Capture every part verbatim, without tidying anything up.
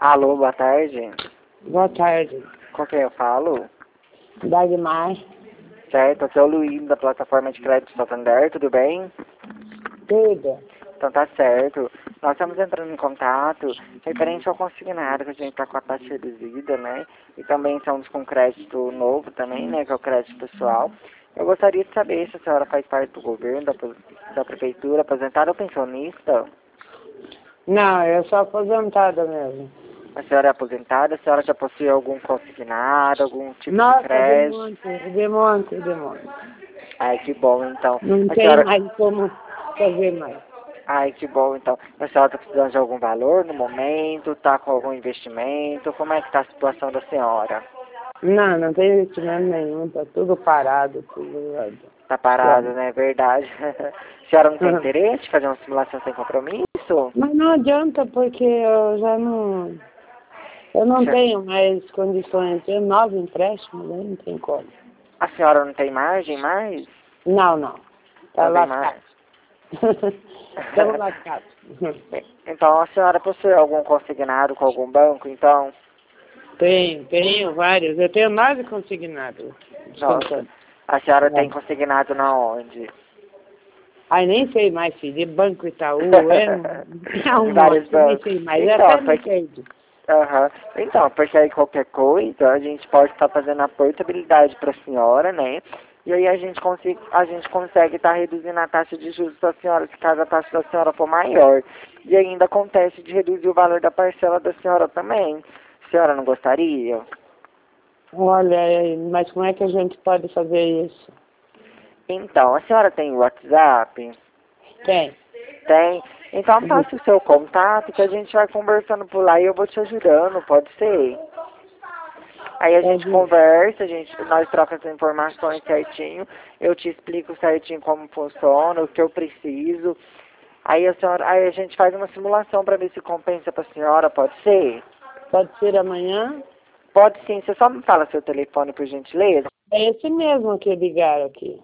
Alô, boa tarde. Boa tarde. Com quem eu falo? Dagmar. Certo, aqui é o Luiz da plataforma de crédito Santander, tudo bem? Tudo. Então tá certo. Nós estamos entrando em contato referente ao consignado, que a gente está com a taxa reduzida, né? E também estamos com crédito novo também, né? Que é o crédito pessoal. Eu gostaria de saber se a senhora faz parte do governo, da, da prefeitura, aposentada ou pensionista? Não, eu sou aposentada mesmo. A senhora é aposentada? A senhora já possui algum consignado, algum tipo Nossa, de de crédito? monte, de monte, de monte. Ai, que bom, então. Não A tem senhora... mais como fazer mais. Ai, que bom, então. A senhora está precisando de algum valor no momento? Está com algum investimento? Como é que está a situação da senhora? Não, não tem investimento nenhum, tá tudo parado, tudo. Está parado, né? Verdade. A senhora não tem Uhum. interesse de fazer uma simulação sem compromisso? Mas não adianta, porque eu já não... Eu não Se- tenho mais condições. Eu tenho nove empréstimos, aí não tem como. A senhora não tem margem mais? Não, não. Tá Não tem lascado. mais. Estamos lascados. Então, a senhora possui algum consignado com algum banco, então? Tenho, tenho vários. Eu tenho nove consignados. Nossa. A senhora tem É. consignado na onde? Ai, nem sei mais, filho. De Banco Itaú, é, é um Em vários monte, nem bancos. sei mais. Eu Então, até me porque, perdi. aham. Então, porque aí qualquer coisa, a gente pode estar fazendo a portabilidade para a senhora, né? E aí a gente consegue a gente consegue estar reduzindo a taxa de juros da senhora, se caso a taxa da senhora for maior. E ainda acontece de reduzir o valor da parcela da senhora também. A senhora não gostaria? Olha, mas como é que a gente pode fazer isso? Então, a senhora tem WhatsApp? Tem. Tem? Então passe o seu contato que a gente vai conversando por lá e eu vou te ajudando, pode ser? Aí a gente conversa, a gente, nós trocamos as informações certinho, eu te explico certinho como funciona, o que eu preciso. Aí a senhora, aí a gente faz uma simulação para ver se compensa para a senhora, pode ser? Pode ser amanhã? Pode sim, você só me fala seu telefone por gentileza? É esse mesmo que ligaram aqui.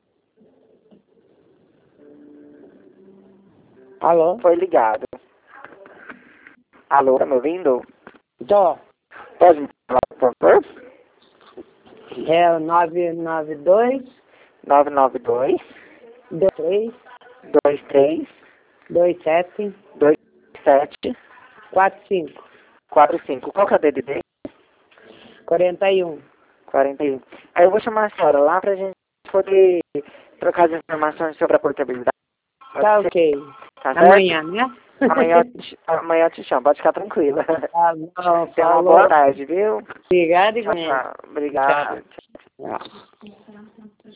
Alô? Foi ligado. Alô, tá me ouvindo? Tô. Pode me falar, por favor? É o nove nove dois, nove nove dois, dois três, dois três, dois sete, dois sete, quatro cinco, quatro cinco. Qual que é o D D D? quarenta e um. quarenta e um. Aí eu vou chamar a senhora lá pra gente poder trocar as informações sobre a portabilidade. Pode Tá ser? ok. Tá certo? Amanhã, né? Amanhã, eu te- amanhã eu te chamo, pode ficar tranquila. Tá bom, Tenha uma falou. boa tarde, viu? Obrigada, Tchau, igualmente. tchau. Obrigado. Tchau. Tchau.